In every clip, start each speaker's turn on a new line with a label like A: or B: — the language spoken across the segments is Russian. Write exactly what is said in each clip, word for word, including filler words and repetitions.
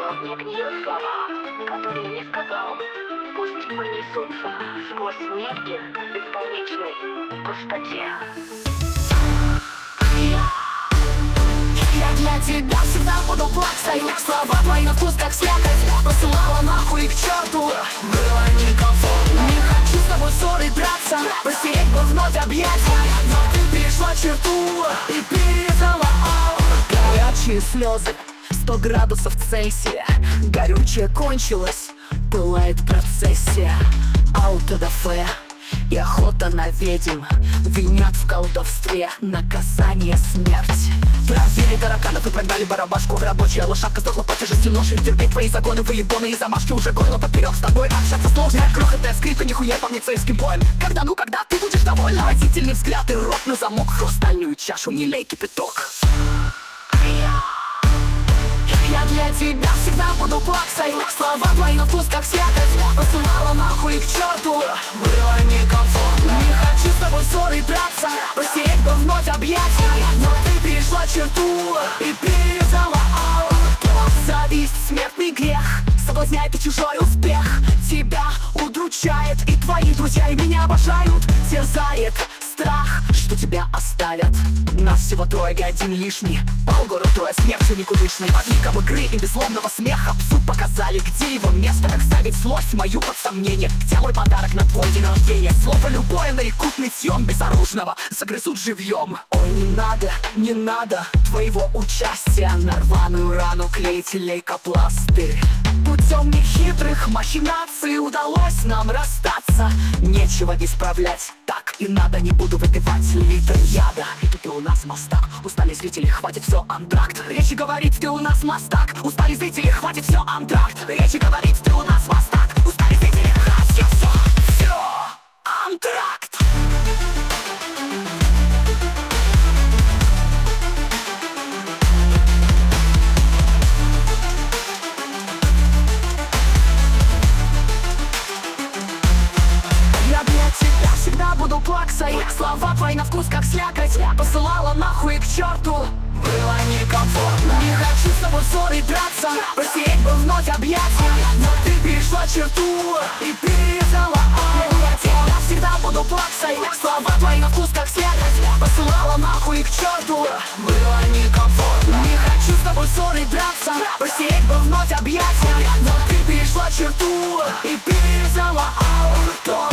A: во мне гниют слова, которые не сказал. Пусть понесутся сквозь неги в бесконечной пустоте.
B: Я для тебя всегда буду плаксой. Слова твои на вкус как слякоть. Посылала нахуй к черту. Было некомфортно. Не хочу с тобой ссоры драться, посеять бы вновь объятия. Но ты перешла черту и передала горячие слезы. Сто градусов Цельсия. Горючее кончилось, пылает процессия. Аутодафе и охота на ведьм винят в колдовстве. Наказание смерть. Проверили тараканов и прогнали барабашку. Рабочая лошадка сдохла по тяжести ноши. Терпеть твои загоны, выебоны и замашки. Уже горло поперек, с тобой общаться сложно. Крохотная скрипка, нихуя по милицейским боем. Когда, ну когда ты будешь довольна? Водительный взгляд и рот на замок. Хрустальную чашу не лей кипяток. Я для тебя всегда буду плаксой. Слова твои на вкус как слякоть. Посылала нахуй к черту. Было некомфортно. Не хочу с тобой ссоры драться, посеять бы вновь объятия. Но ты перешла черту и передала аут. Зависть, смертный грех, соблазняет и чужой успех. Тебя удручает, и твои друзья и меня обожают. Терзает страх, что тебя оставят. Нас всего трое и один лишний. Полгорода трое, смертью никудышной. Под ником игры и беззлобного смеха псу показали, где его место. Как ставить злость мою под сомнение. Где мой подарок на твой день рождения? Слово любое нарекут нытьем, безоружного загрызут живьем. Ой, не надо, не надо твоего участия. На рваную рану клеить лейкопластырь. Путем нехитрых махинаций удалось нам расстаться. Нечего исправлять, так и надо. Не буду выпивать литр яда. И тут ты у нас мастак. Устали зрители, хватит все, антракт. Речи говорит, ты у нас мастак. Устали зрители, хватит все, антракт. Речи говорит, ты у нас мастак. Устали зрители, хватит все, все, антракт. Всегда буду плаксой. Слова твои на вкус как слякоть. Посылала нахуй к черту. Было некомфортно. Не хочу с тобой ссоры драться, посеять бы вновь объятия. Но ты перешла черту и передала аут. Я тебя всегда буду плаксой. Слова твои на вкус как слякоть. Посылала нахуй к черту. Было некомфортно. Не хочу с тобой ссоры драться, посеять бы вновь объятия. Но ты перешла черту и передала аут.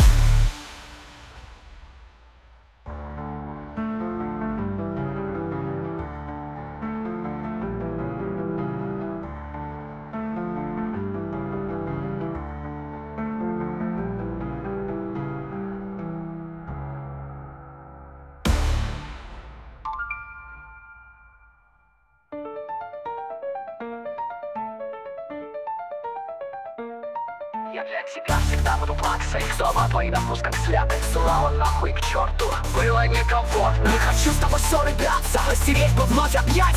B: Я для тебя всегда буду плаксой. Слова твои на вкус как слякоть. Слава нахуй к черту. Было некомфортно. Не хочу с тобой ссоры драться, посереть бы вновь объятия.